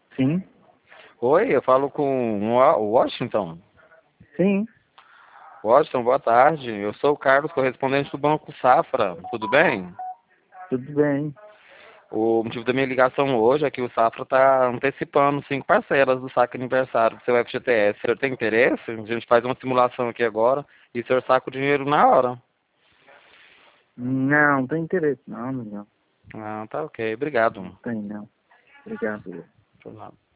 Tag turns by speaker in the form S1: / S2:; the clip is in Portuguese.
S1: Sim,
S2: Oi, eu falo com o Washington.
S1: sim,
S2: Washington, boa tarde. Eu sou o Carlos, correspondente do Banco Safra. Tudo bem?
S1: tudo bem.
S2: O motivo da minha ligação hoje é que o Safra está antecipando 5 parcelas do saque aniversário do seu FGTS. O senhor tem interesse? A gente faz uma simulação aqui agora e o senhor saca o dinheiro na hora.
S1: Não, não tem interesse, não, não,
S2: Ah, tá ok. Obrigado.
S1: não tem, não. Obrigado.
S2: Por nada.